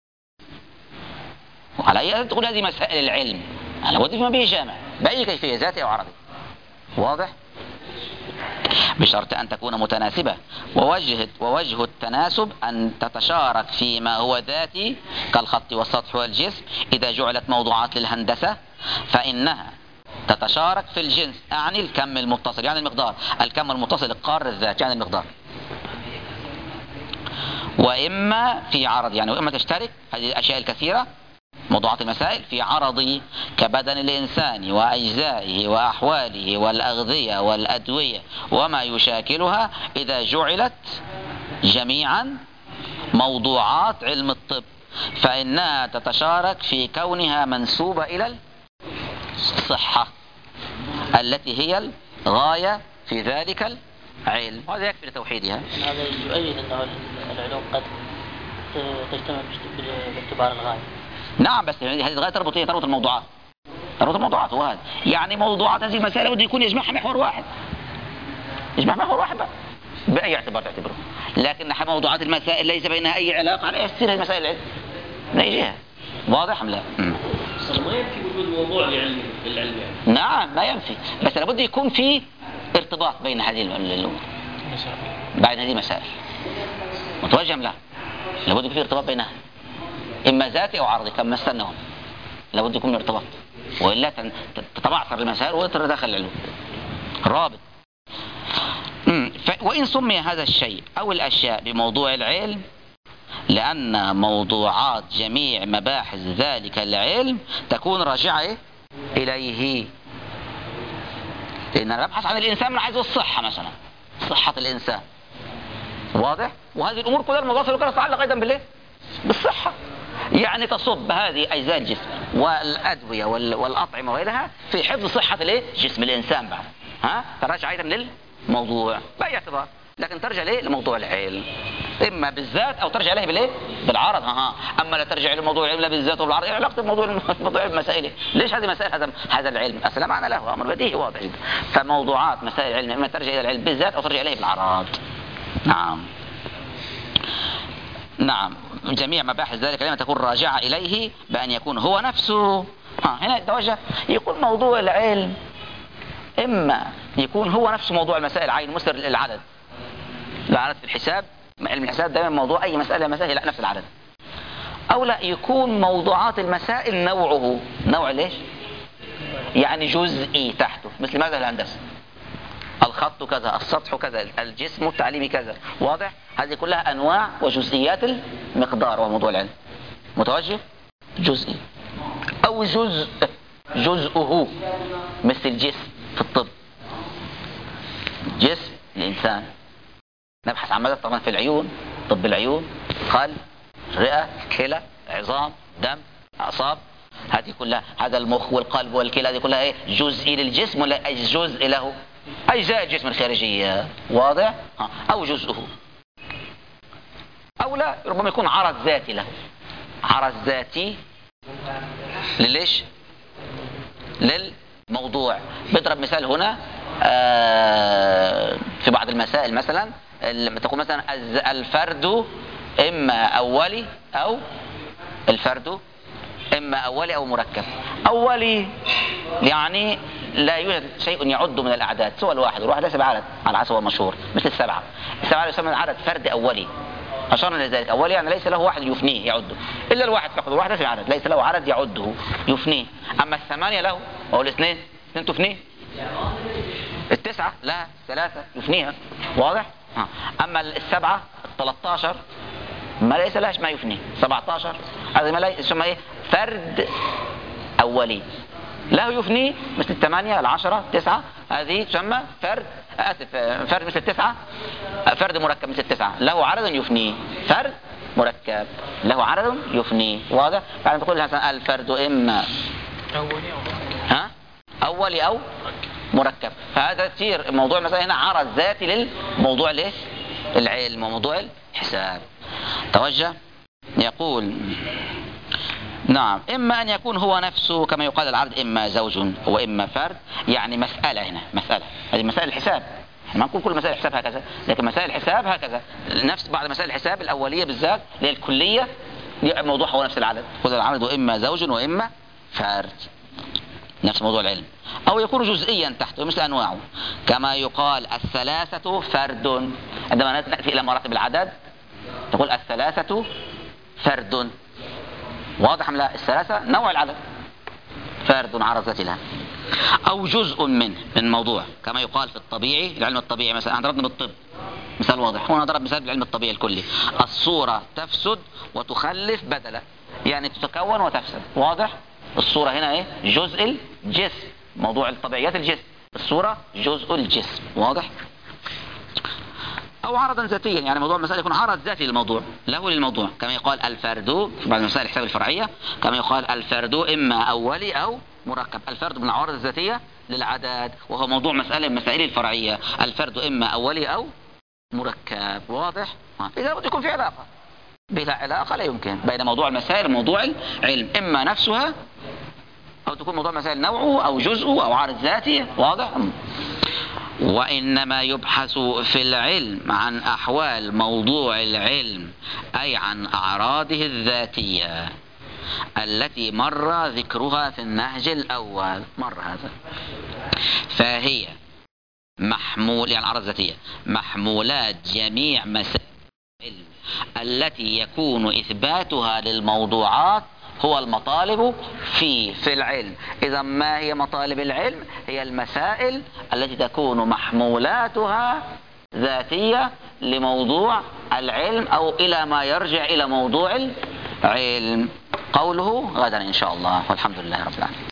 A: وعلى أي تقول هذه مسائل العلم لابد فيما به جامع بأي كيفية ذاتي أو عرضي، واضح؟ بشرط أن تكون متناسبة، ووجه ووجه التناسب أن تتشارك فيما هو ذاتي كالخط والسطح والجسم. إذا جعلت موضوعات للهندسة فإنها تتشارك في الجنس، أعني الكم المتصل يعني المقدار، الكم المتصل القار الذات يعني المقدار. وإما في عرض، يعني وإما تشترك هذه الأشياء الكثيرة موضوعات المسائل في عرضي كبدن الإنسان وأجزائه وأحواله والأغذية والأدوية وما يشاكلها، إذا جعلت جميعا موضوعات علم الطب فإنها تتشارك في كونها منسوبة إلى الصحة التي هي الغاية في ذلك العلم، وهذا يكفي لتوحيدها.
B: هذا يؤيد أن العلوم قد تجتمع باعتبار الغاية.
A: نعم، بس هذه الغاية تربط ايه؟ تربط الموضوعات، تربط الموضوعات. وهذا يعني موضوعات هذه المسائل بده يكون يجمعها محور واحد، يجمع محور واحد بقى بأي اعتبار تعتبره. لكن موضوعات المسائل ليس بينها أي علاقة على يصير هذه مسائل العلم نيجيها. واضح أم لا؟
C: ما ينفي وجود موضوع لعلم للعلم يعني.
A: نعم ما ينفي، بس لابد يكون في ارتباط بين هذه الأمور، بين هذه المسائل متوجه لا، لابد يكون في ارتباط بينها إما ذاتي أو عرضي كما استنهم، لابد يكون ارتباط، وإلا تتبعثر المسائل وتتداخل العلوم. رابط: وإن سمي هذا الشيء أو الأشياء بموضوع العلم لأن موضوعات جميع مباحث ذلك العلم تكون راجعة إليه. لأن أنا ببحث عن الإنسان من حيث الصحة مثلا، صحة الإنسان، واضح؟ وهذه الأمور كلها الموضوعات كلها تتعلق أيضا بالإيه؟ بالصحة. يعني تصب هذه أجزاء الجسم والأدوية والأطعمة وغيرها في حفظ صحة الإيه؟ جسم الإنسان بعد، ها؟ ترجع أيضا للموضوع بأي اعتبار، لكن ترجع ليه؟ لموضوع العلم، إما بالذات أو ترجع له بالإيه؟ بالعرض. ها ها أما لا ترجع لموضوع العلم لا بالذات ولا بالعرض، إيه علاقة الموضوع موضوع المسائل؟ ليش هذه مسائل هذا هذا العلم أصلا معنى له أمر بديهي واضح جدا. فموضوعات مسائل العلم إما ترجع إلى العلم بالذات أو ترجع إليه بالعرض. نعم نعم جميع مباحث ذلك العلم تكون راجعة إليه بأن يكون هو نفسه. ها هنا يتوجه يكون موضوع العلم إما يكون هو نفسه موضوع المسائل عين مسر العدد، العدد في الحساب، علم الحساب دائما موضوع أي مسألة مسائل لا نفس العدد، أو لا يكون موضوعات المسائل نوعه نوع ليش؟ يعني جزئي تحته، مثل ماذا الهندسة، الخط كذا، السطح كذا، الجسم التعليمي كذا، واضح؟ هذه كلها أنواع وجزئيات المقدار وموضوع العلم. متوجه؟ جزئي أو جزء جزءه، مثل الجسم في الطب، جسم الإنسان نبحث عن ماذا؟ طبعا في العيون، طب العيون، قلب، رئة، كلى، عظام، دم، أعصاب، هذه كلها، هذا المخ والقلب والكلى، هذه كلها إيه؟ جزئي للجسم ولا أي جزء له؟ أجزاء الجسم الخارجية، واضح؟ أو جزءه، أو لا ربما يكون عرض ذاتي له، عرض ذاتي لليش؟ للموضوع. بضرب مثال هنا في بعض المسائل مثلا تقول مثلا الفرد إما أولي أو الفرد إما أولي أو مركب. أولي يعني لا يوجد شيء يعد من الأعداد سوى الواحد، والواحد ليس بعدد على حسب المشهور، مثل السبعة، السبعة يسمى عدد فرد أولي، أشرنا لذلك. أولي يعني ليس له واحد يفنيه يعده، إلا الواحد فقط، الواحد ليس بعدد، ليس له عدد يعده يفنيه. أما الثمانية له أو الاثنين اثنين تفنيه، التسعة لا ثلاثة يفنيها، واضح؟ اما السبعه ثلاثة عشر ما ليس لهاش ما يفني، سبعة عشر هذا ما ليس يسمى ايه؟ فرد اولي له يفني، مثل الثمانية العشرة تسعة، هذه تسمى فرد، اسف فرد مثل التسعة، فرد مركب مثل التسعة له عدد يفني، فرد مركب له عدد يفني. واضح؟ بعد تقول مثلا الفرد اما
D: أولي أو
A: ها اولي او مركب، فهذا تصير موضوع مثلا هنا عرض ذاتي للموضوع ليه؟ العلم وموضوع الحساب. توجه. يقول نعم إما أن يكون هو نفسه كما يقال العدد إما زوج وإما فرد، يعني مسألة هنا مسألة، هذه مسائل الحساب، ما نقول كل مسائل الحساب هكذا، لكن مسائل الحساب هكذا، نفس بعض مسائل الحساب الأولية بالذات اللي هي الكلية موضوعها هو نفس العدد، خذ العدد وإما زوج وإما فرد، نفس موضوع العلم. أو يكون جزئيا تحته مثل أنواعه، كما يقال الثلاثة فرد، عندما نأتي إلى مراتب العدد تقول الثلاثة فرد. واضح أم لا؟ الثلاثة نوع العدد، فرد عرض ذاتي لها. أو جزء منه من موضوع، كما يقال في الطبيعي، العلم الطبيعي مثلا، ضربنا بالطب مثال واضح، هنا ضرب مثال بالعلم الطبيعي الكلي، الصورة تفسد وتخلف بدلا، يعني تتكون وتفسد. واضح؟ الصورة هنا ايه؟ جزء الجسم، موضوع الطبيعيات الجسم، الصورة جزء الجسم. واضح؟ أو عرضا ذاتيا، يعني موضوع المسألة يكون عرض ذاتي للموضوع، له للموضوع، كما يقال الفرد في بعض مسائل الحساب الفرعية، كما يقال الفرد إما أولي أو مركب. الفرد من العوارض الذاتية للعدد، وهو موضوع مسألة من مسائل الفرعية، الفرد إما أولي أو مركب. واضح؟ إذا بده يكون في علاقة، بلا علاقة لا يمكن بين موضوع المسائل وموضوع العلم، إما نفسها أو تكون موضوع المسائل نوعه أو جزءه أو عارض ذاتي. واضح؟ وإنما يبحث في العلم عن أحوال موضوع العلم، أي عن أعراضه الذاتية التي مر ذكرها في النهج الأول، مر هذا، فهي محمول، يعني أعراض ذاتية، محمولات جميع مسائل العلم التي يكون إثباتها للموضوعات هو المطالب في في العلم. إذا ما هي مطالب العلم؟ هي المسائل التي تكون محمولاتها ذاتية لموضوع العلم أو إلى ما يرجع إلى موضوع العلم. قوله غدا إن شاء الله، والحمد لله رب العالمين.